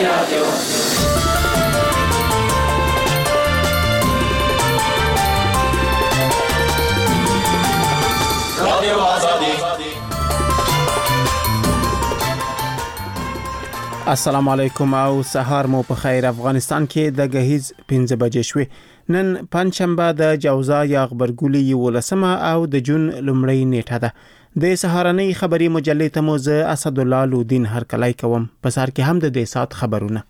رادیو السلام علیکم او سهار مو په خیر. افغانستان کې د غهیز 15 بجې شوې. نن پنځشنبه د جوزا یا غبرګولي 11 او د جون لومړۍ نیټه ده. د سهارنۍ خبري مجلې ته مو زه اسد الله لودین هرکلای کوم. په سر کې هم د دې سات خبرونه.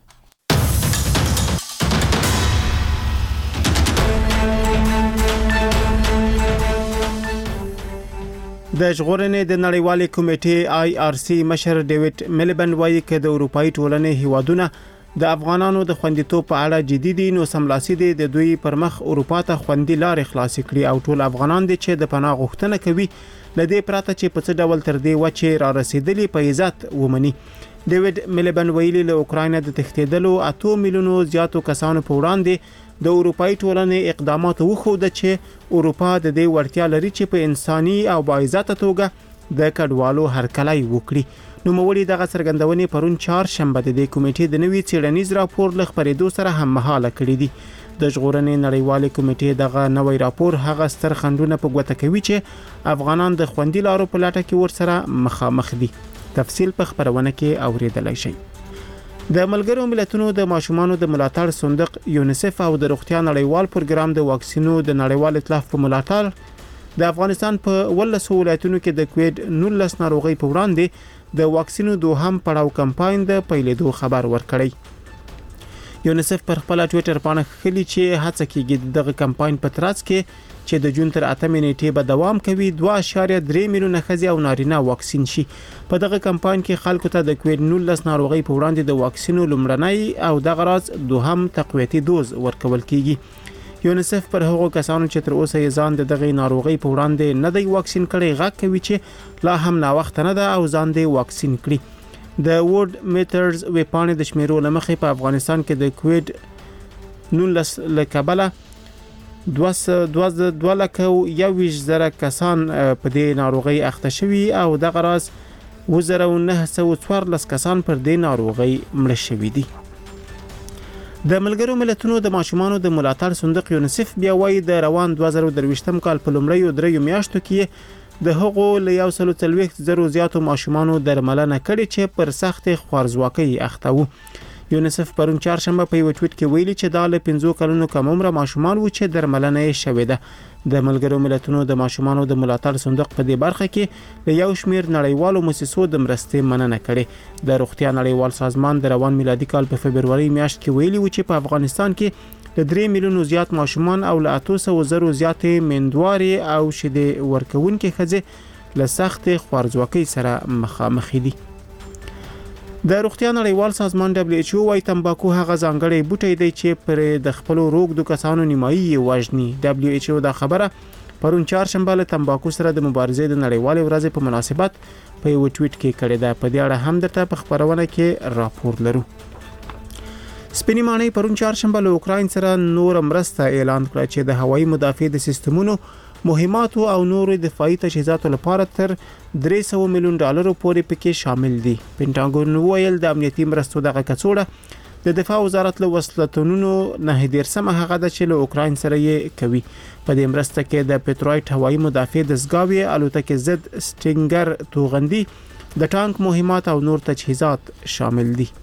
د ژغورنې د نړیوالې کمیټې IRC مشر ډیوډ ملبن وایي چې د اروپאי ټولنې هیوادونه د افغانانو د خوندیتوب په اړه جدي دي، نو سملاسي دي د دوی پر مخ اروپا ته خوندي لارې خلاص کړي او ټول افغانان دي چې د پناه غوښتنه کوي لدې پراته چې په څه ډول تر دې وچه را رسیدلی په عزت ومني. ډیوډ ملبن ویلي له اوکراینا د تښتیدلو 8 میلیونو زیاتو کسانو په وړاندې د اروپאי ټولنې اقدامات وښوده چې اروپا د دې وړتیا لري چې په انساني او باعزته توګه د کډوالو هرکلای وکړي. نو موري دغه څرګندونې پرون 4 شنبه د کمیټې د نوي څېړنیز راپور له خبرېدو سره هم مهاله کړې دي. د ژغورنې نړیوالې کمیټې دغه نوی راپور هغه ستر خندونه په ګوته کوي چې افغانان د خوندي لارو په لټه کې ورسره مخامخ دي. تفصیل په خبرونه کې اوریدلای شئ. د ملګرو ملتونو د ماشومانو د ملاتړ صندوق یونیسف او د روغتیا نړیوال پروګرام د واکسینو د نړیوال ائتلاف په ملاتړ د افغانستان په 18 ولایتونو کې د کووید 19 ناروغي په وړاندې د واکسینو دوهم پړاو کمپاین د پیلېدو خبر ورکړی. یونیسف پر خپل ټوئیټر باندې خلی چې هڅه کوي دغه کمپاین په ترڅ کې چې د جون تر 8 نیټې به دوام کوي 2.3 میلیونه ښځې او نارینه واکسین شي. په دغه کمپاین کې خلکو ته د کووید 19 ناروغي په وړاندې د واکسینو لومړنۍ او دغه راز دوهم تقویتي دوز ورکول کیږي. یونیسف پر هغو کسانو چې تر اوسه یې ځان دغه ناروغي په وړاندې نه دی واکسین کړي غږ کوي چې لا هم نا وخت نه ده او ځان دی واکسین کړي. د ورډ میټرز ویپانې د شمیرو لمخې په افغانستان کې د کووید 19 لکبله 2,000 کسان په دې ناروغي اخته شوي او دغه راز 1914 کسان پر دې ناروغي مړ شوي دي. د ملګرو ملتونو د ماشومانو د ملاتړ صندوق یونیسف بیا وایي د روان 2023 کال په لومړیو 3 میاشتو کې د هغو له 140 زیاتو ماشومانو درملنه کړې چې پر سخت خوارزواکۍ اخته وو. یونیسف پرون 4 شنبه په یو ټویټ کې ویلي چې دا له 15 کلونو کم عمره ماشومان وو چې درملنه یې شوې ده. د ملګرو ملتونو د ماشومانو د ملاتړ صندوق په دې برخه کې له یو شمیر نړیوالو مؤسسو د مرستې مننه کړې. د روغتیا نړیوال سازمان د روان میلادي کال په فبرवरी میاشت کې ویلي و چې په افغانستان کې د 3 میلیونو زیات ماشومان او له 800 زیاتې میندوارې او شیدې ورکوونکې ښځې له سخت خوارزواکۍ سره مخامخ دي. د روغتیا نړیوال سازمان WHO وايي تمباکو هغه ځانګړی بوټی دی چې پر د خپل روغدو کسانو نیمایي وژني. WHO دا خبره پرون 4 شنبه له تمباکو سره د مبارزې د نړیوالې ورځې په مناسبت په یو ټویټ کې کړې ده. په دې اړه هم درته په خبرونه کې راپور لرو. سپینې ماڼۍ پرون 4 شنبه له اوکراین سره نور مرسته اعلان کړه چې د هوایي مدافع د سیستمونو مهماتو او نورو دفاعي تجهیزاتو لپاره تر $300 میلیون پورې پکې شامل دي. پینټاګون ویل د امنیتي مرستو دغه کڅوړه د دفاع وزارت له وسلتونو نه هدیرسمه هغه د چې له اوکراین سره یې کوي. په دې مرسته کې د پټروایټ هوایي مدافع د زګاوي الوتکې زد سټینګر توغندي د ټانک مهمات او نور تجهیزات شامل دي.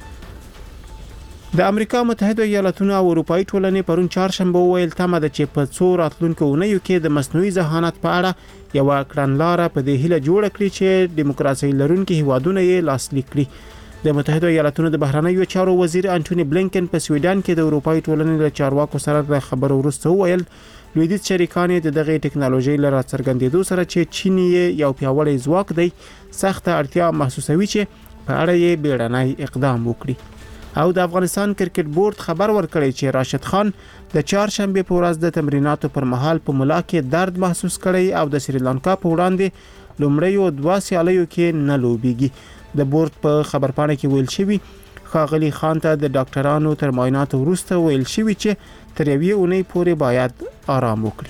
د امریکا متحده ایالاتونو او اروپאי ټولنې پرون 4 شنبه ویل تمه ده چې په څو راتلونکو اونیو کې د مصنوعي ذهانت په اړه یو کړنلاره په دې هیله جوړ کړي چې دیموکراسي لرونکي هیوادونه یې لاسلیک کړي. د متحده ایالاتونو د بهرنیو چارو وزیر انټونی بلینکن په سویډن کې د اروپאי ټولنې له چارواکو سره د خبرو وروسته ویل لویدیځ شریکان د دغه ټکنالوژي لپاره څرګندېدو سره چې چین یو پیاوړی ځواک دی سخت اړتیا محسوسوي چې په اړه یې بیړنی اقدام وکړي. او د افغانستان کرکټ بورډ خبر ورکړی چې راشد خان د 4 شنبه په ورځ د تمریناتو پر مهال په ملا کې درد محسوس کړی او د سریلانکا په وړاندې لومړیو 2 سیالیو کې نه لوبېږي. د بورډ په خبرپاڼه کې ویل شوی ښاغلي خان ته د ډاکټرانو تر معایناتو وروسته ویل شوی چې تر یوې اونۍ پورې باید آرام وکړي.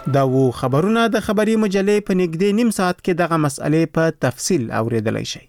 دا و خبرونه د خبري مجلې په نږدې نیم ساعت کې دغه مسئلې په تفصیل اوریدلای شئ.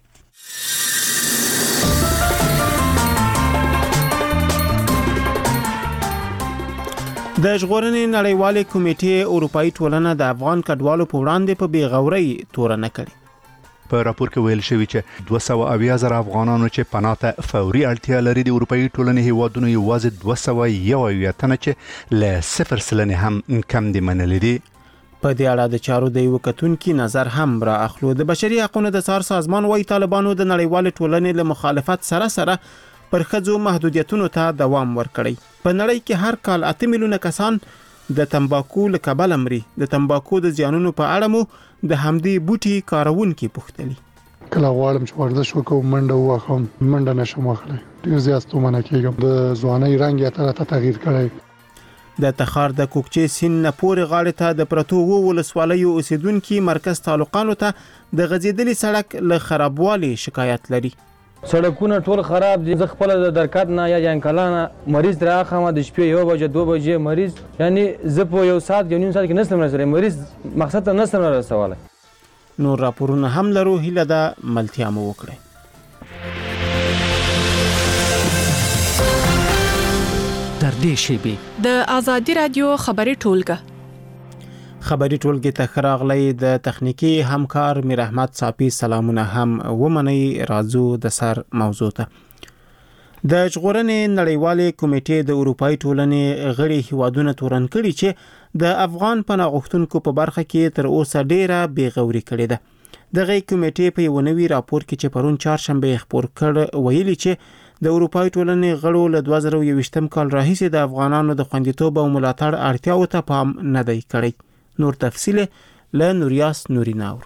د ژغورنې نړیوالې کمیټې اروپאי ټولنه د افغان کډوالو په وړاندې په بیغورۍ تورنه کړې. په راپور کې ویل شوی چې 280,000 افغانانو چې پناه ته فوري اړتیا لري د اروپאי ټولنې هیوادونو یوازې 201 تنه چې له 0% هم کم دي منلي دي. په دې اړه د چارو د یو کتونکو نظر هم را اخلو. د بشري حقوقو د څار سازمان وايي طالبانو د نړیوال ټولنې له مخالفت سره پر ښځو محدودیتونو ته دوام ورکړی. په نړۍ کې هر کال 8 میلیونه کسان د تمباکو له کبله مري. د تمباکو د زیانونو په اړه مو د همدې بوټي کارونکو پوښتنه. کله غواړم چې ورزش وکړم منډه وواخم منډه نشم وکړای. ډیر زیات ستومانه کېږم. د ځوانۍ رنګ یې تر تغییر کړی. د تخار د کوکچې سین نه پورې غاړې ته د پرتو ولسوالیو اوسیدونکو مرکز تعلقانو ته د غځېدلي سړک له خرابوالي شکایت لري. سړکونه ټول خراب دي. زه خپل د درکات نه یا انکلانه مریض راخم د شپې 1 بجې 2 بجې مریض یعنی زه په یو ساعت یو نیم ساعت کې نسلم رسولای مریض مقصد ته نسلم رسولای. نور راپورونه هم لرو. هیله ده ملتیا مو وکړي. تر دې شیبې د آزادی رادیو خبري ټولګه خبري ټولګه ته خراغلی د تخنیکی همکار میر احمد صافی سلامونه هم ومني. راځو د سر موضوع ته. د ژغورنې نړیوالې کمیټې د اروپאי ټولنې غړي هیوادونه تورن کړي چې د افغان پناه غوښتونکو په برخه کې تر اوسه ډیره بیغوري کړې ده. دغه کمیټې په یو نوي راپور کې چې پرون چهارشنبه خبر کړ ویلي چې د اروپאי ټولنې غړو له 2021 کال راهیسې د افغانانو د خوندیتوب او ملاتړ اړتیاو ته پام نه دی کړی. نور تفصیل له نوریاس نوریناور.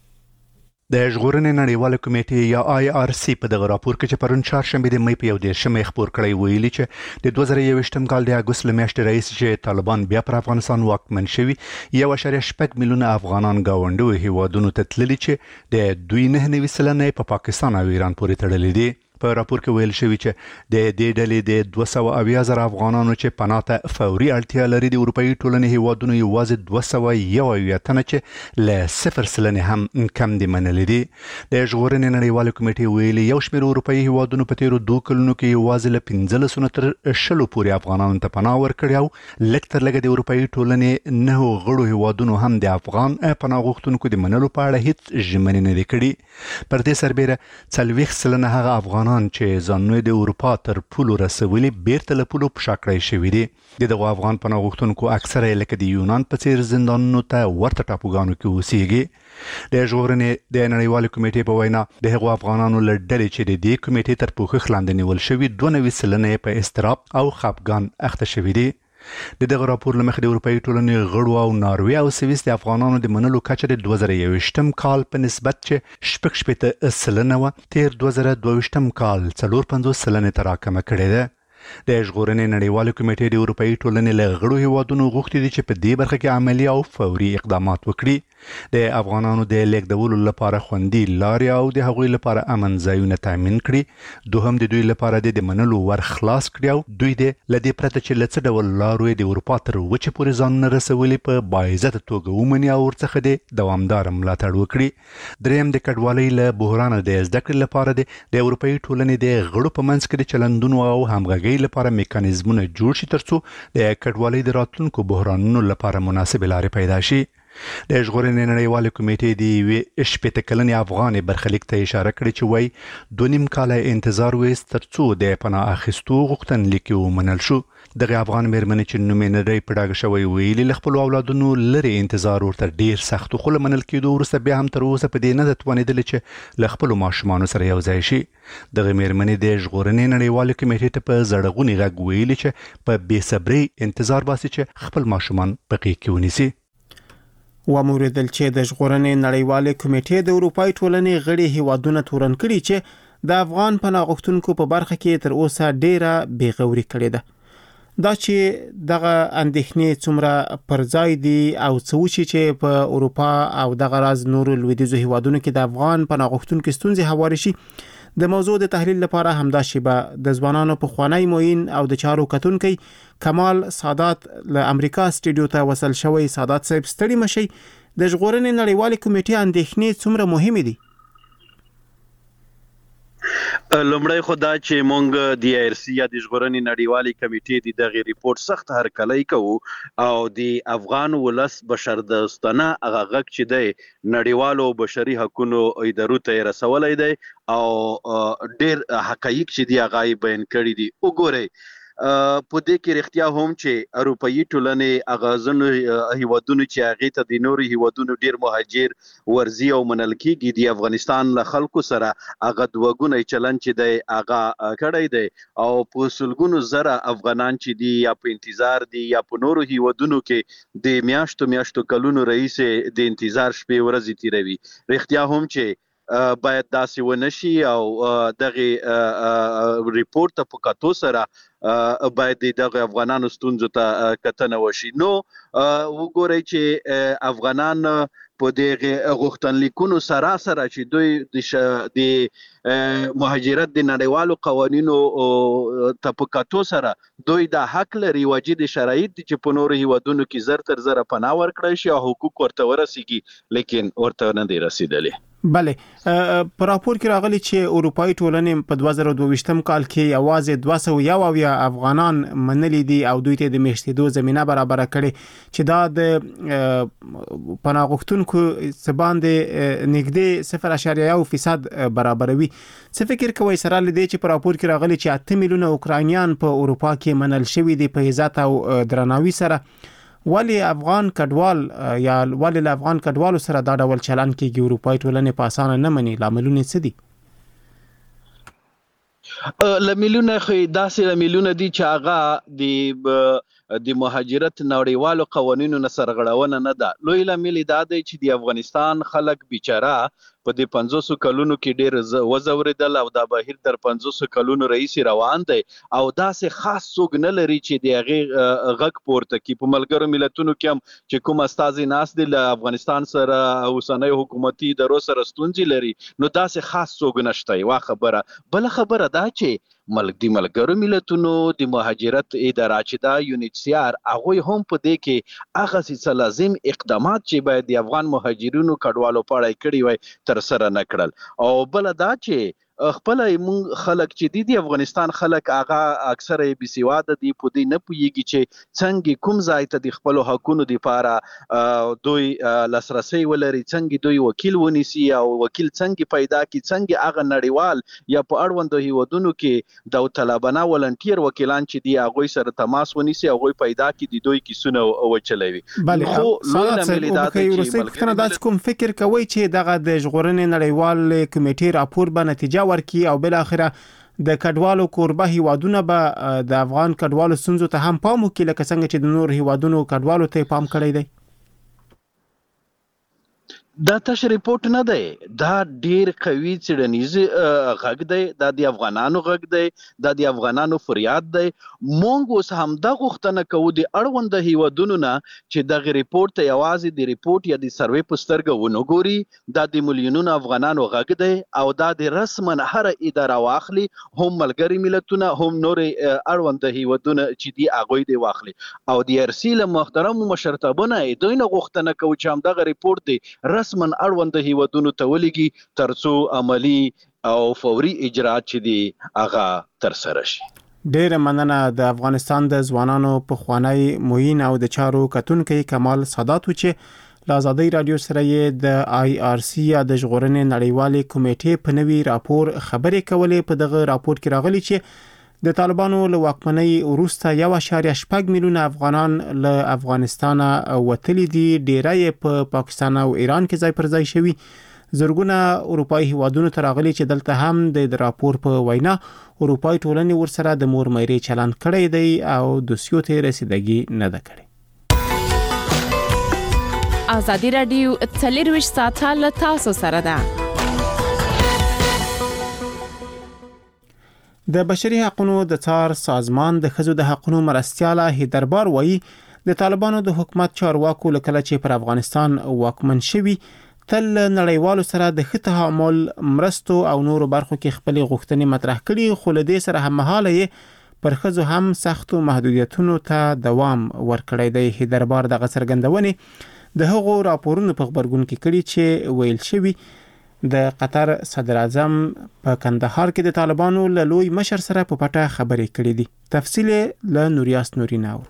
د ژغورنې نړیواله کمیټې یا IRC په دغه راپور کې چې پرون چهارشنبه د مې په 11 خبر کړی ویلي چې د 2021 کال د اګوست لمیاشتې رئیس چې طالبان بیا پر افغانستان واکمن شوي 1.8 میلیونه افغانان گاونډو هیوادونو ته تللي چې د 2.9% په پاکستان او ایران پورې تړلي دي. په راپور کې ویل شوی چې د دې ډلې د 280,000 افغانانو چې پناه ته فوري اړتیا لري د اروپאי ټولنې هیوادونو یوازې 201 تنه چې له 0% هم کم دي منلي دي. د ژغورنې نړیواله کمیټې ویلي یو شمېر اروپאי هیوادونو په تیرو 2 کلونو کې یوازې له 15 تر 20 پورې افغانانو ته پناه ورکړي او لږ تر لږه د اروپאי ټولنې نه غړو هیوادونو هم د افغان پناه غوښتونکو د منلو په اړه هیڅ ژمنې نه کړي. پر دې سربېره 40% هغه افغان چې ځانونه د اروپا تر پولو رسولي بیرته له پولو په شاکړای شوی دي. دغه افغان پناه غوښتونکو اکثره لکه د یونان په څیر زندانونو ته ورته ټاپوګانو کې اوسېږي. د ژغورنې د نړیوالې کمیټې په وینا د هغو افغانانو له ډلې چې د دې کمیټې تر پوښښ لاندې نیول شوي 92% په اضطراب او خپګان اخته شوي دي. دغه راپور لمخې د اروپאי ټولنې غړو او ناروې او سویس د افغانانو د منلو کچه د 2021 کال په نسبت چې 60% و تیر 2022 کال 54% ته راکمه کړې ده. د ژغورنې نړیواله کمیټې د اروپאי ټولنې له غړو هیوادونو غوښتي دي چې په دې برخه کې عملی او فوري اقدامات وکړي. د افغانانو د لیږدولو لپاره خوندي لارې او د هغوی لپاره امن ځایونه تامین کړي. دوهم د دوی لپاره د منلو ور خلاص کړي او دوی د لدې پرته چې لڅ ډول لارو د اروپا تر وچې پورې ځان رسولي په باعزت توګه ومني او ورڅخه د دوامدار ملاتړ وکړي. دریم د کډوالۍ له بحران د زده کړې لپاره د اروپאי ټولنې د غړو په منځ کې د چلندونو او همغږۍ لپاره میکانیزمونه جوړ شي ترڅو د کډوالۍ د راتلونکو بحرانونو لپاره مناسب لارې پیدا شي. د ژغورنې نړیواله کمیټې د یوې شپېته کلنې افغانې برخلیک ته اشاره کړې چې وایي 2.5 کاله انتظار ویست ترڅو د پناه اخیستو غوښتنلیک ومنل شو. دغه افغان مېرمنې چې نوم یې نه دی په ډاګه شوی ویلي له خپلو اولادونو لرې انتظار ورته ډېر سخت خو له منل کېدو وروسته بیا هم تر اوسه په دې نه ده توانېدلې چې له خپلو ماشومانو سره یو ځای شي. دغه مېرمنې د ژغورنې نړیواله کمیټې ته په زړغوني غږ ویلي چې په بې صبرۍ انتظار باسي چې خپل ماشومان په غېږ کې ونیسي. وموریدل چې د ژغورنې نړیوالې کمیټې د اروپאי ټولنې غړي هیوادونه تورن کړي چې د افغان پناه غوښتونکو په برخه کې تر اوسه ډیره بیغوري کړې ده. دا چې دغه اندېښنې څومره پر ځای دي او څه چې په اروپا او دغه راز نورو لویدیځو هیوادونو کې د افغان پناه غوښتونکو ستونزې هواري شي د موضوع د تحلیل لپاره همدا شیبه د ځوانانو په خوانی موین او د چارو کتونکي کمال سادات له امریکا سټډیو ته وصل شوی. سادات صاحب ستړي مشي، د ژغورنې نړیوالې کمیټې اندېښنې څومره مهمه دي؟ لومړی خدا چې مونږ د IRC یا د ژغورنې نړیوالې کمیټې د دغه ریپورت سخت هرکلی کوو او د افغان ولس بشردوستانه هغه غږ چې دی نړیوالو بشري حقوقو ادارو ته رسولی دی او ډېر حقایق چې دی هغه بیان کړي دي. وګورئ په دې کې رښتیا هم چې اروپאי ټولنې اغازونو هیوادونو چې هغه ته د نورو هیوادونو ډیر مهاجر ورزي او منل کېږي د افغانستان له خلکو سره هغه دوګونه چلن چې دی هغه کړی دی او په سلګونو زره افغانان چې دی یا په انتظار دي یا په نورو هیوادونو کې د میاشتو کلونو رئیس د انتظار شپې ورځې تیروي. رښتیا هم چې باید داسې ونشي او دغه ریپورت ته په کتو سره باید دغه افغانانو ستونزو ته کتنه وشي. نو وګورئ چې افغانان په دغه غوښتنلیکونو سره چې دوی د مهاجرت د نړیوالو قوانینو ته په کتو سره دوی د حق لري واجد شرایط چې په نورو هیوادونو کې زر تر زر پناه ورکړي شي او حقوق ورته ورسیږي لیکن ورته نه دی رسیدلی. بله، په راپور کې راغلی چې اروپאי ټولنې په 2022م کال کې یوازې 201 افغانان منلي دي او دوی ته د میشتېدو زمینه برابر کړي چې دا د پناه غوښتونکو سباندې نږدې 0.1% برابروي. څه فکر کوئ سره لدې چې په راپور کې راغلی چې 8 میلیونه اوکراینیان په اروپا کې منل شوي دي په عزت او درناوي سره، ولی افغان کډوال یا ولی افغان کډوالو سره دا ډول چلن کېږي اروپאי ټولنې په اسانه نه مني؟ لاملونه څه دي؟ لاملونه خو داسې لاملونه دي چې هغه د مهاجرت نړیوالو قوانینو نه سرغړونه نه ده. لوی لامل دا دی چې د افغانستان خلک بیچاره په دې 500 کلونو کې ډېر وزوریدل او دا بهیر در 500 کلونو رئیس روان دی او داسې خاص څوک نه لري چې د هغې غږ پورته کړي. په ملګرو ملتونو کې هم چې کوم استازي ناست دي له افغانستان سره اوسنۍ حکومتي ادارو سره ستونزې لري، نو داسې خاص څوک نشته. یوه خبره. بله خبره دا چې د ملګرو ملتونو د مهاجرت اداره چې دا UNHCR هغوی هم په دې کې هغه څه لازم اقدامات چې باید د افغان مهاجرینو کډوالو په اړه کړي وای تر سره نه کړل. او بل دا چې خپل مونږ خلک چې د افغانستان خلک هغه اکثره بي سواده دي، په دې نه پوهیږي چې څنګه کوم ځای ته د خپل حقوقو لپاره دوی لاسرسي ولري، څنګه دوی وکیل ونیسي او وکیل څنګه پیدا کی، څنګه هغه نړیوال یا په اړوندو هیوادونو کې د طالبانه ولنټیر وکیلان چې دی هغه سره تماس ونیسي او پیدا کی د دوی کیسونه وچلوي. بله، خو سره کوم فکر کوي چې دغه د ژغورنې نړیوال کمیټې راپور به نتیجه ورکی او بل اخره د کډوالو کوربه هیوادونه به د افغان کډوالو ستونزو ته هم پام وکړي لکه څنګه چې د نور هیوادونو کډوالو ته پام کړی دی؟ دا تش ریپورت نه دی، دا ډیر قوي څېړنیز غږ دی، دا د افغانانو غږ دی، دا د افغانانو فریاد دی. مونږ اوس هم دا غوښتنه کوو د اړوند هیوادونو نه چې دغه ریپورت ته یوازې د ریپورت یا د سروې په سترګه ونه ګوري. دا د میلیونونو افغانانو غږ دی او دا د رسما هر اداره واخلي، هم ملګري ملتونه هم نور اړوند هیوادونه چې دی هغوی دی واخلي. او د IRC له محترمو مشرتابونه دوی نه غوښتنه کوو چې همدغه ریپورت دی رسما اړوند هیوادونو ته ولېږي ترڅو عملی او فوري اجراات چې دي هغه ترسره شي. ډېره مننه. د افغانستان د ځوانانو په خوانی موین او د چارو کتونکي کمال سادات چې له آزادۍ رادیو سره یې د IRC یا د ژغورنې نړیوالې کمیټې په نوي راپور خبرې کولې. په دغه راپور کې راغلي چې د طالبانو له واکمنۍ وروسته 1.8 میلیونه افغانان له افغانستان وتلي دي، ډیری په پاکستان او ایران کې ځای پر ځای شوي. زرګونه اروپאי هیوادونو ته راغلي چې دلته هم د راپور په وینا اروپאי ټولنې ورسره د مور مېرې چلن کړی دی او دوسیو ته رسیدګي نه ده کړې. آزادي رادیو 24 ساعته له تاسو سره ده. د بشري حقوقو د څار سازمان د ښځو د حقوقو مرستیاله هیدربار وایي د طالبانو د حکومت چارواکو لکه چې پر افغانستان واکمن شوي تل نړیوالو سره د ښه تعامل مرستو او نورو برخو کې خپل غوښتنې مطرح کړي، خو له دې سره هممهاله یې پر ښځو هم سختو محدودیتونو ته دوام ورکړی دی. هیدربار دغه څرګندونې د هغو راپورونو په خبرګون کې کړي چې ویل شوي د قطر صدر اعظم په کندهار کې د طالبانو له لوی مشر سره په پټه خبرې کړې دي. تفصیل له نوریاس نورین اورو.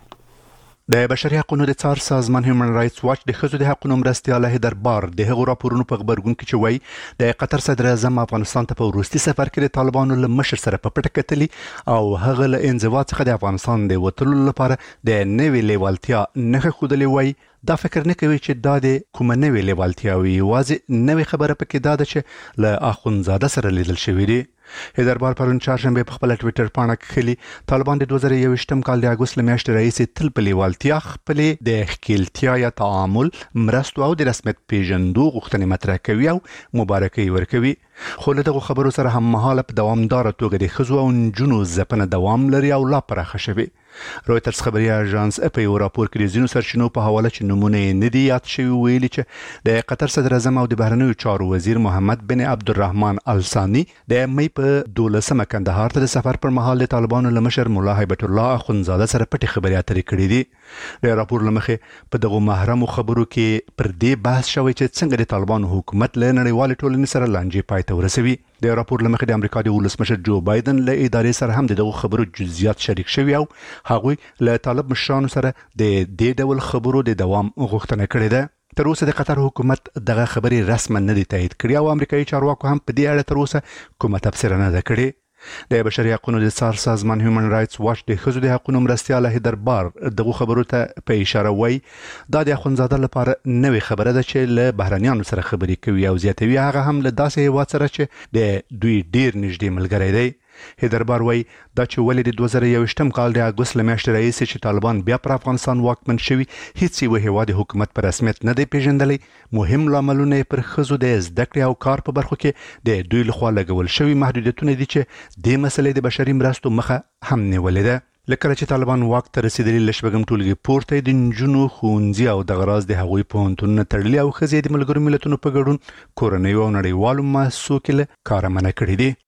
د بشري حقوقو د څار سازمان هیومن رائټس واچ د ښځو د حقوقو مرستیال هیدربار د هغو راپورونو په خبرګون کې چې وایي د قطر صدر اعظم افغانستان ته په وروستي سفر کې د طالبانو له مشر سره په پټه کتلي او هغه له انزوا څخه د افغانستان د وټلو لپاره د نوې لیوالتیا نښه ښودلې وایي. دا فکر نه کوي چې دا د کومه نوې لیوالتیا وي، یوازې نوې خبره پکې دا ده چې له اخوندزاده سره لیدل شوی دی. هیدربار پرون چهارشنبه په خپل ټوئیټر پاڼه کې خلی طالبان د 2021م کال د اګوست میاشتې راهیسې تل په لیوالتیا خپلې د ښکیلتیا یا تعامل مرستو او د رسمیت پیژندو غوښتنې مطرح کوي او مبارکي ورکوي. خو له دغو خبرو سره هممهاله په دوامداره توګه د ښځو او نجونو ځپنه دوام لري او لا پراخه شوې. رویټرز خبري اژانس په یو راپور کې د ځینو سرچینو په حواله چې نمونه یې نه دي یاد شوي ویلي چې د قطر صدر اعظم او د بهرنیو چارو وزیر محمد بن عبدالرحمن الثاني د مې په 12مه کندهار ته د سفر پر مهال د طالبانو له مشر مولا هیبت الله اخوندزاده سره پټې خبرې اترې کړې دي. د راپور له مخې په دغو محرمو خبرو کې پر دې بحث شوی چې څنګه د طالبانو حکومت له نړیوالې ټولنې سره لانجې پای ته ورسوي. د راپور له مخې د امریکا د ولسمشر جو بایدن له ادارې سره هم دغه خبرو جزئیات شریک شوي او هغوی له طالب مشرانو سره د دې ډول خبرو د دوام غوښتنه کړې ده. تر اوسه د قطر حکومت دغه خبرې رسما نه دي تایید کړې او امریکایي چارواکو هم په دې اړه تر اوسه کومه تبصره نه ده کړې. د بشري حقوقو د څار سازمان هیومن رائټس واچ د ښځو د حقوقو مرستیال هیدربار دغه خبرو ته په اشاره وایي دا د اخوندزاده لپاره نوې خبره ده چې له بهرنیانو سره خبرې کوي او زیاتوي هغه هم له داسې هیواد سره چې د دوی ډیر نږدې ملګری دی. هیدربار وایي دا چې ولې د 2021م کال د اګوست له میاشتې راهیسې چې طالبان بیا پر افغانستان واکمن شوي هیڅ یو هیواد حکومت په رسمیت نه دی پیژندلی. مهم لاملونه پر ښځو د زده کړې او کار په برخو کې د دوی لخوا لګول شوي محدودیتونه دي چې د مسلې د بشري مرستو مخه هم نیولې ده. لکه چې طالبان واک ته رسیدلي له شپږم ټولګي پورته د نجونو ښوونځي او دغه راز د هغوی پوهنتونونه تړلي او ښځې د ملګرو ملتونو په ګډون کورنیو او نړیوالو مؤسسو کې له کاره منع کړي دي.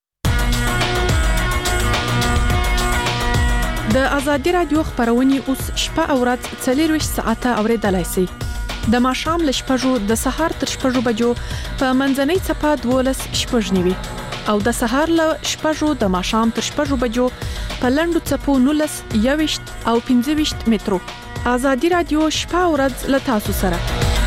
د ازادي رادیو خبرونه اوس شپه او ورځ 24 ساعته اوریدلای شئ. د ماښام له شپږو د سهار تر شپږو بجو په منځنۍ چپه 12 شپږنیوي او د سهار له شپږو د ماښام تر شپږو بجو په لنډو چپو 19 21 او 25 مترو. ازادي رادیو شپه او ورځ له تاسو سره.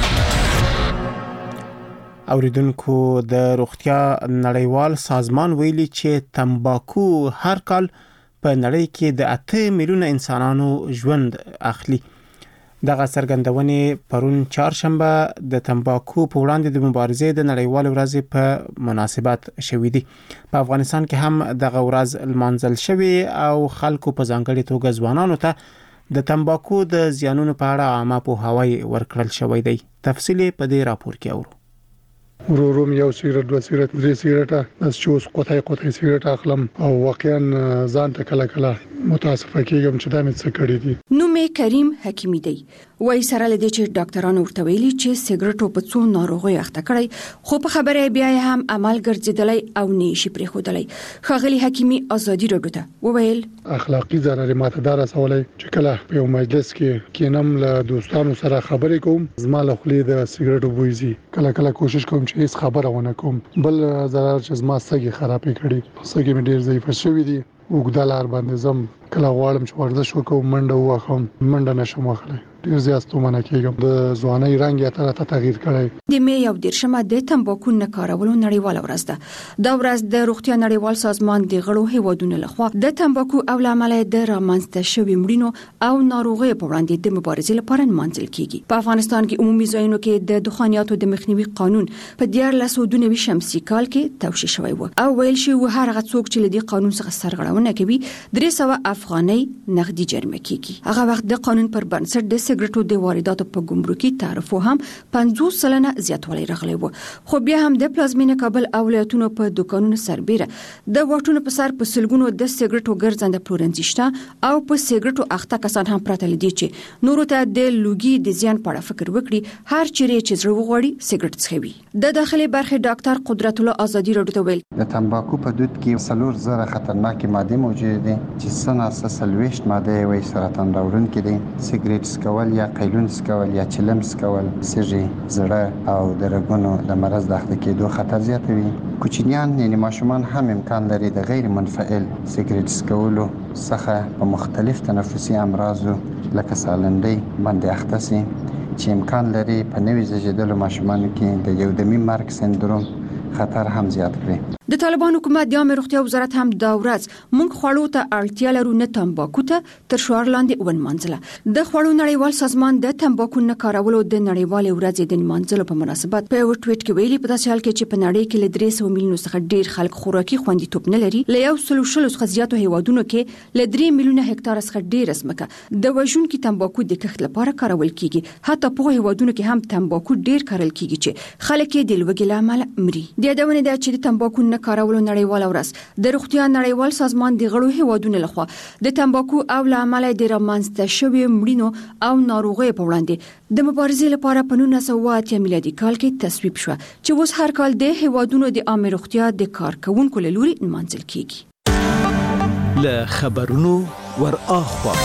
اوریدونکو د روغتیا نړیوال سازمان ویلي چې تمباکو هر کال په نړۍ کې د 8 میلیونه انسانانو ژوند اخلي. دغه څرګندونې پرون چهارشنبه د تمباکو په وړاندې د مبارزې د نړیوال ورځې په مناسبت شوې دي. په افغانستان کې هم دغه ورځ لمانځل شوې او خلکو په ځانګړي توګه ځوانانو ته د تمباکو د زیانونو په اړه عامه پوهاوی ورکړل شوی دی. تفصیل په دې راپور کې اورو. ورو یو سیګریټ دوه سیګریټ درې سیګریټ از چوس قطعه سیګریټ اخلم او واقعا ځان ته کله متاسفه کېږم چې دا مې څه کړی دي. نو مې کریم حکیمی دی وای سره لدی چې ډاکټرانو ورته ویلي چې سیګریټو په څو ناروغي اخته کړی خو په خبره بیا هم عمل ګرځیدلی او نشي پرې خودلی. خغلی حکیمی ازادي راډیو ته وویل اخلاقی ضرر ماته دار سوالي چې کله په یو مجلس کې کینم له دوستانو سره خبرې کوم زما له خولې د سیګریټو بوی زی کله کوشش کوم چې هیڅ خبره ونه کوم. بل ضرر چې زما سګي خرابې کړي سګي مې ډیر ضعیف شوی دي وګدلار باندې زم کله غواړم چې ورزش وکم منډه واخم منډه نشم واخلای ډیر زیات ستومانه کېږم د ځوانۍ رنګ یې تر تغییر کړی. د مې یو دیرشمه د تمباکو نه کارولو نړیواله ورځ ده. دا ورځ د روغتیا نړیوال سازمان د غړو هیوادونو لخوا د تمباکو او لامل د رامنځته شوی مړینو او ناروغیو په وړاندې د مبارزې لپاره نمانځل کیږي. په افغانستان کې عمومي ځایونو کې د دخانیاتو د مخنیوي قانون په 1992 شمسي کال کې توشیح شوی و او ویل شو هر هغه څوک چې لدی قانون څخه سرغړونه کوي 300 افغانۍ نغدي جریمه کیږي. هغه وخت د قانون پر بنسټ د سیګریټو د وارداتو په ګمرکي تعرفو هم 50% زیاتوالی راغلی و. خو بیا هم د پلازمینه کابل او ولایتونو په دکانونو سربېره د واټونو په سر په سلګونو د سیګریټو ګرځنده پلورنځي شته او په سیګریټو اخته کسان هم پراته لدي چې نورو ته د لوګي د زیان په اړه فکر وکړي، هر چیرې چې زړه وغواړي سیګریټ څښوي. د داخلي برخې ډاکټر قدرت الله آزادي راډیو ته ویل د تمباکو په دود کې 4,000 خطرناکې ماده موجود دي چې سناسه سلويشت ماده وي سرطان راوړونکي دي. سیګریټ سکول یا قیلون سکول یا چلم سکول سږي، زړه او د رګونو د مرض د اخته کېدو خطر زیاتوي. کوچنیان یعنی ماشومان هم امکان لري د غیر منفعل سیګریټ سکولو څخه په مختلف تنفسي امراضو لکه سالندۍ باندې اخته شي چې امکان لري په نوي زیږیدلو ماشومانو کې د یودمي مرګ سندروم خطر هم زیات کړي. د طالبان حکومت د عامه روغتیا وزارت هم دا ورځ مونږ خوړو ته اړتیا لرو نه تمباکو ته تر شعار لاندې ونمانځله. د خوړو نړیوال سازمان د تمباکو نه کارولو د نړیوال ورځې د نمانځلو په مناسبت په یو ټویټ کې ویلي په داسې حال کې چې په نړۍ کې ل 300 میلیونو څخه ډیر خلک خوراکي خوندیتوب نه لري، ل 100 څخه زیاتو هیوادونو کې ل 3 میلیونه هکتار څخه ډیر ځمکه د وژونکي تمباکو د کښت لپاره کارول کیږي. حتی په هیوادونو کې هم تمباکو ډیر کارول کیږي چې خلک یې د لوګي لامل مري. د یادونه ده چې د تمباکو نه کارولو نړیوال ورځ د روغتیا نړیوال سازمان د غړو هیوادونو لخوا د تمباکو او لامل د رامنځته شوی مړینو او ناروغیو په وړاندې د مبارزې لپاره په 1980 میلادي کال کې تصویب شو چې اوس هر کال د هیوادونو د عامه روغتیا د کارکونکو له لوري نمانځل کیږي. له خبرونو ور اخوا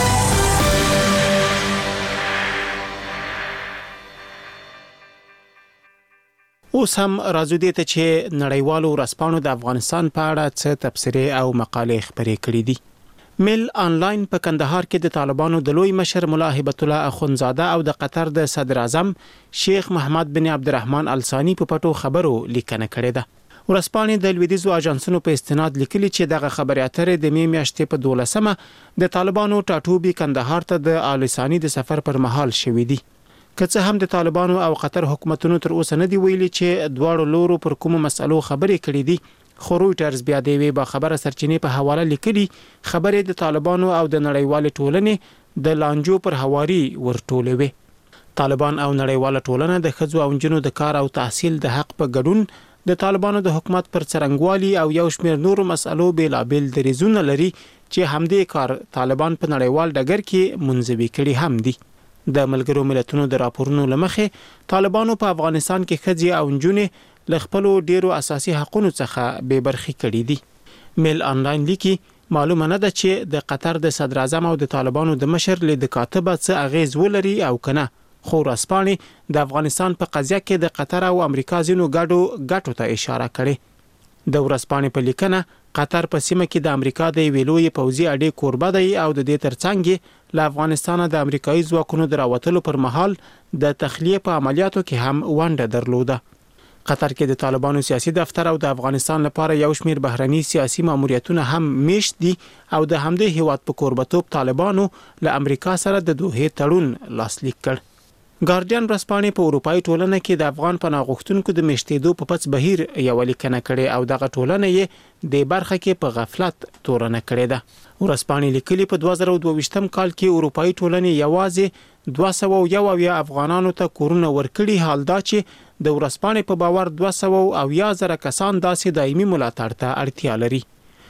اوس هم راځو دې ته چې نړیوالو ورځپاڼو د افغانستان په اړه څه تبصرې او مقالې خپرې کړې دي. میل آنلاین په کندهار کې د طالبانو د لوی مشر ملا هبت الله اخونزاده او د قطر د صدر اعظم شیخ محمد بن عبدالرحمن الثانی په پټو خبرو لیکنه کړې ده. ورځپاڼې د لویدیځو اجنسونو په استناد لیکلي چې دغه خبري اترې د می میاشتې په 12مه د طالبانو ټاټوبي کندهار ته د آل ثانی د سفر پر مهال شوې دي. که څه هم د طالبانو او قطر حکومتونو تر اوسه نه دی ویلي چې دواړو لورو پر کومو مسلو خبرې کړې دي، خو رويټرز بیا د وی با خبره سرچینې په حواله لیکلي خبرې د طالبانو او د نړیوال ټولنې د لانجو پر حواري ورټولوي. طالبان او نړیوال ټولنه د خځو او جنو د کار او تحصیل د حق په ګډون د طالبانو د حکومت پر څرنګوالي او یو شمېر نورو مسلو بیلابل دریزونه لري چې همدې کار طالبان په نړیوال ډګر کې منځوي کړي هم دي. د ملګرو ملتونو د راپورونو لمخې طالبانو په افغانستان کې خځې او نجونې له خپل ډیرو اساسي حقوقو څخه بې برخې کړي دي. میل آنلاین لیکي معلومه نه ده چې د قطر د صدر اعظم او د طالبانو د مشر له د کاتبه څه اغیز ولري او کنه، خو ورځپاڼې د افغانستان په قضیه کې د قطر او امریکا ځینو ګټو ته اشاره کړې. د ورځپاڼې په لیکنه قطر په سیمه کې د امریکا د ویلوی پوځي اډې کوربه دی او د دې ترڅنګ له افغانستان د امریکایي ځواکونو دراوتلو پر مهال د تخلیه په عملیاتو کې هم ونډه درلوده. قطر کې د طالبانو سیاسي دفتر او د افغانستان لپاره یو شمېر بهرني سیاسي ماموریتونه هم میشت دي او د همدې هیواد په کوربتوب طالبانو له امریکا سره د دوه تړون لاسلیک کړ. ګارډین ورځپاڼې په اروپאי ټولنه کې د افغان پناه غوښتونکو د میشتېدو په پڅ بهیر یو لیکنه کړې او دغه ټولنه یې د برخه کې په غفلت تورنه کړې ده. ورځپاڼې لیکلي په 2022 کال کې اروپאי ټولنه یوازې 201 افغانانو ته کورونه ورکړي، حال دا چې د ورځپاڼې په باور 200,000 کسان داسې دایمي ملاتړ ته اړتیا لري.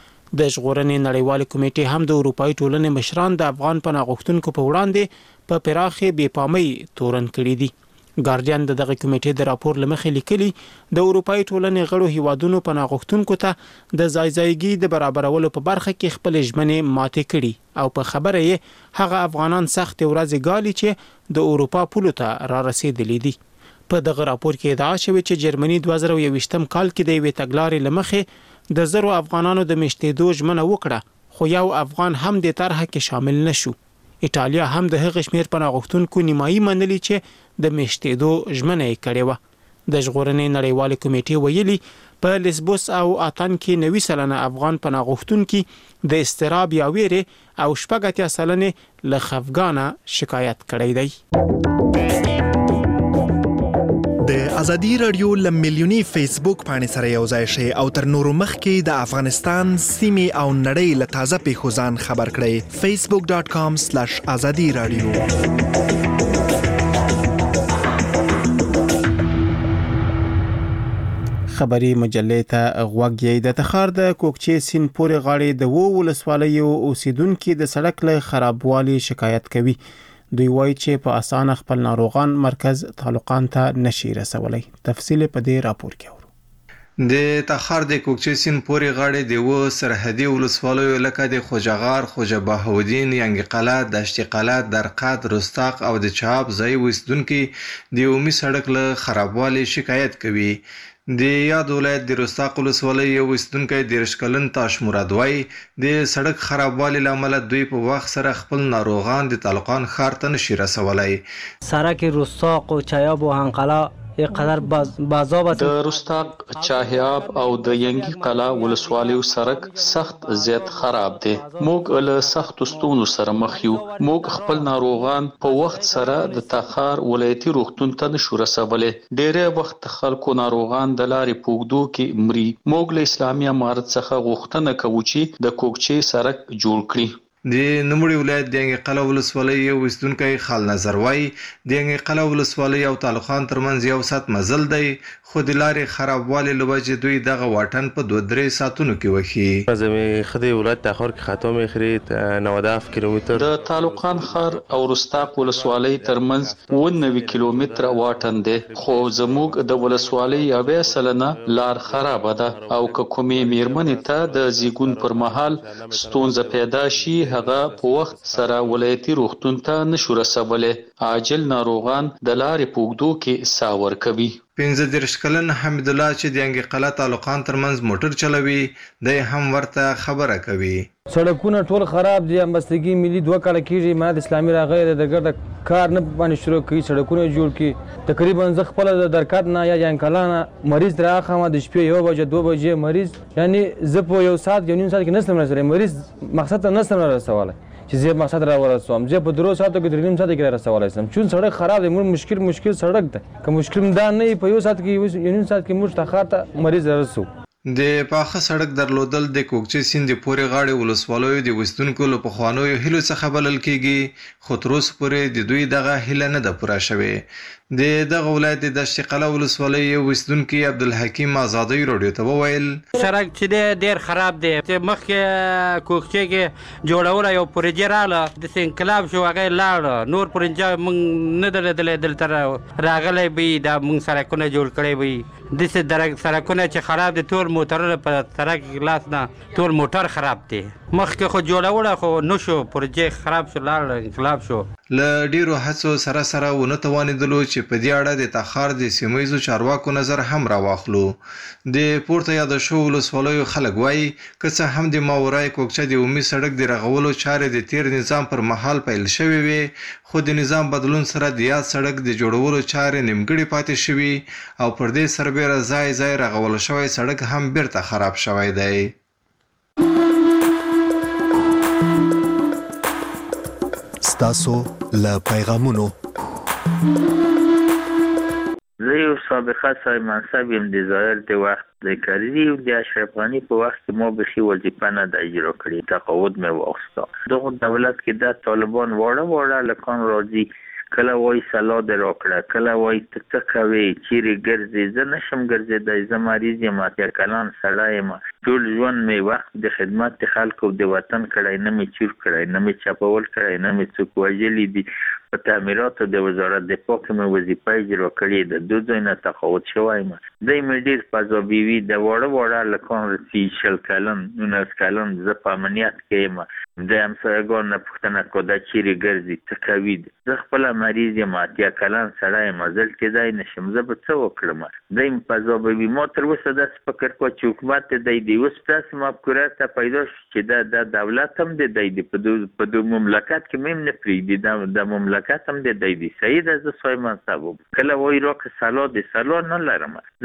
د ژغورنې نړیوال کمیټې هم د اروپאי ټولنې مشران د افغان پناه غوښتونکو په وړاندې په پراخه بې پامۍ تورن کړي دي. ګارډین دغه کمیټې د راپور لمخې لیکلي د اروپאי ټولنې غړو هیوادونو پناه غوښتونکو ته د ځایځایګي د برابرولو په برخه کې خپل ژمنې ماتې کړي او په خبره یې هغه افغانان سخت ورځې ګالي چې د اروپا پولو ته را رسیدلي دي. په دغه راپور کې ادعا شوې چې جرمني 2021 کال کې د یوې تګلارې لمخې د زرو افغانانو د میشتېدو ژمنه وکړه، خو یو افغان هم د طرحه کې شامل نشو. ایټالیا هم د هغه شمیر پناه غوښتونکو نیمایي منلي چې د میشتېدو ژمنه یې کړې و. د ژغورنې نړیوال کمیټې ویلي په لیسبوس او اتن کې 90% افغان پناه غوښتونکو د استراب یا ویره او 80% له خفګانه شکایت کړی دی. د ازادي رادیو لمیلیونی فیسبوک باندې سره یو ځای شي او تر نورو مخکې د افغانستان سیمې او نړۍ له تازه پیښو ځان خبر کړئ. facebook.com/azadi-radio. خبري مجلې ته غوږ یې. د تخار د کوکچې سیند پورې غاړې د ولسوالیو اوسیدونکو د سړک له خرابوالي شکایت کوي. دوی وایي چې په اسانه خپل ناروغان مرکز تعلقان ته نشي رسولای. تفصیل په دې راپور کې اورو. د تخار د کوکچې سیند پورې غاړې د سرحدي ولسوالیو لکه د خوجغار، خوجه بهاودین، ینګ قلعه، دشت قلعه، درقد، رستاق او د چاب ځای اوسیدونکو د عمومي سړک له خرابوالي شکایت کوي. د یاد ولایت د رستاق ولسوالۍ یو اوسیدونکی 30 کلن تاش مراد وایي د سړک خرابوالي له امله دوی په وخت سره خپل ناروغان د طالقان ښار ته نشي رسولی. سړک رستاق او چایاب او هنقلا قدر بازاب د رستاق، چاهیاب او د ینګي قلعه ولسوالیو سړک سخت زیات خراب دی. موږ له سخت ستونزو سره مخ یو. موږ خپل ناروغان په وخت سره د تخار ولایتي روغتون ته نشو رسولی. ډېری وخت خلکو ناروغان د لارې په اوږدو کې مري. موږ له اسلامي امارت څخه غوښتنه کوو چې د کوکچې سړک جوړ کړي. د نوموړي ولایت د ینګ قلعه ولسوالۍ یو اوسیدونکی خال نظر وایي د ینګ قلعه ولسوالۍ او طالقان ترمنځ یو ساعت مزل دی، خو د لارې خرابوالي له وجې دوی دغه واټن په 2-3 ساعتونو کې وښي. خدای ولایت تخار کې خطا میخري 97 کیلومتر. د طالقان ښار او رستاق ولسوالۍ ترمنځ 90 کیلومتره واټن دی، خو زموږ د ولسوالۍ 90% لار خرابه ده او که کومې میرمنې ته د زیږون پر مهال ستونزه پیدا شي هغه په وخت سره ولایتي روغتون ته نشو رسولی. عاجل ناروغان د لارې په اوږدو کې ساه ورکوي. 15 کلن حمید الله چې د ینګ قلعه طالقان ترمنځ موټر چلوي دی هم ورته خبره کوي. سړکونه ټول خراب دي. امبستګي ملي 2 کال کېږي ما د اسلامي راغی د ګرد کار نه باندې شروع کړي سړکونه جوړ کړي. تقریبا زه خپل د درکات نه یا ینکلانه مریض راخم د شپې 1 بجې 2 بجې مریض، یعنی زه په یو ساعت یو نیم ساعت کې نسلم رسولای. مریض مقصد ته نسلم رسولای چې زه مقصد را ورسوم. زه په 2 ساعتو کې 3 نیم ساعت کې رسولای سم. چون سړک خراب دی. مشکل سړک دی. که مشکل دا نه په یو ساعت کې یو نیم ساعت کې موږ تخار ته مریض رسو. د پاخه سړک درلودل د کوکچې سیند پورې غاړې ولسوالیو د اوسیدونکو له پخوانیو هیلو څخه بلل کېږي، خو تر اوسه پورې د دوی دغه هیله نه ده پوره شوې. د دغه ولایت د دشت قلعه ولسوالۍ یو اوسیدونکي عبدالحکیم آزادی راډیو ته وویل سړک چې دی ډېر خراب دی. مخکې کوکچې کې جوړوله یو پروژه راغله داسې انقلاب شو هغه یې لاړه. نور پروژه موږ نه ده لیدلی دلته راغلی به یي دا موږ سړکونه جوړ کړی به یي. داسې سړکونه چې خراب دي ټول موټرونه په سړک لاس نه ټول موټر خراب دی. مخکې خو جوړوله خو نه شو، پروژه خراب شو لاړه انقلاب شو. له ډیرو هڅو سره ونه توانېدلو چې په دې اړه د تخار د سیمه ییزو چارواکو نظر هم راواخلو. د پورته یاد شو ولسوالیو خلک وایي که څه هم د ماورای کوکچه د عمومي سړک د رغولو چارې د تیر نظام پر مهال پیل شوې وې، خو د نظام بدلون سره د یاد سړک د جوړولو چارې نیمګړې پاتې شوي او پر دې سربېره ځای رغول شوی سړک هم بیرته خراب شوی دی. ستاسو له پیغامونو زه یو سابقه صاحب منصب یم د ظاهر د وخت د کرزي د اشرف غني په وخت کې ما بخي وظیفه نه د اجرا کړې، تقاعد مې واخیسته. دغه دولت کې د طالبان واړه لکان راځي، کله وای سلا در راکړه، کله وای ته څه کوې چیرې ګرځې. زه نشم ګرځېدی، زه مریض یم، اتیا کلن سړی یم. ټول ژوند مې وخت د خدمت د خلکو د وطن کړی، نه مې چور کړی، نه مې چپول کړی، نه مې څوک وژلي دي. په تعمیراتو د وزارت دفاع کې مې وظیفه اجرا کړې ده. 2 ځای نه تقاعد شوی یم. دی مې ډېر فضابیوي د واړه لکان رسي 20 کلن 19 کلن زه په امنیت کې یم. د همسایګانو نه پوښتنه کو دا چیرې ګرځي څه کوي. زه خپله مریض یم، اتیا کلن سړی یم، دلته ځای نشم. زه به څه وکړم؟ دی مې فضابیوي. ما تر اوسه داسې فکر کوه چې حکومت دی اوس داسې مفکوره ته پیدا شو چې دا دولت هم دی په دو مملکت کې مې نه پرېږدي، د مملکت هم دی. صحیح ده. زه صاحب منصب کله وایي راکړه سلا د سلا نه لرم. زه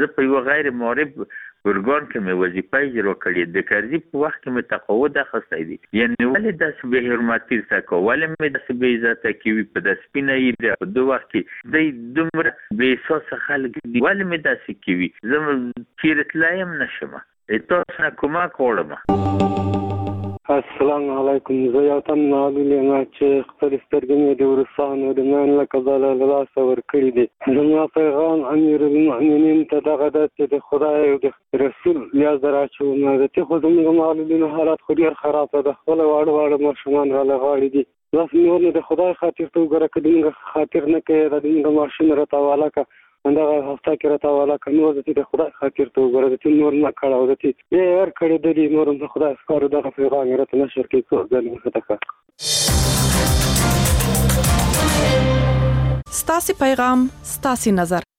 زه په یو غیر معرف ګورګان کې مې وظیفه اجرا کړې د کرزي په وخت کې مې تقاعد اخیستی دی یعنی ولې داسې بې حرمتي سکه ولې مې داسې بې عزته کوي په داسې سپینه یې په دو وخت کې دی دومره بې احساسه خلک دي ولې مې داسې کوي زه چیرې تللی هم نشم تاسو نه کومک غواړم. السلام علیکم. زه یو تن معلول یم چې خپل سترګې مې د ورسانو د مان له کبله له لاسه ورکړي دي. زما پیغام امیر المؤمنین ته دغه ده چې د خدای او د رسول لیاز راچوم چې خو زموږ معلولینو حالات خو ډېر خراب ده. خپل واړه ماشومان راله غاړې دي. بس نور نو د خدای خاطر ته وګوره که دومره خاطر نه کوې د دومره ماشین راته والا که همدغه هفته کې راته والا که نور د خدای خاطر ته وګوره د نور نه کړه او د یې ورکړې دلي نور هم د خدای ښکارو دغه پیغام یې راته نشر کوي څو ځلې مخته کړه. ستاسې پیغام ستاسې نظر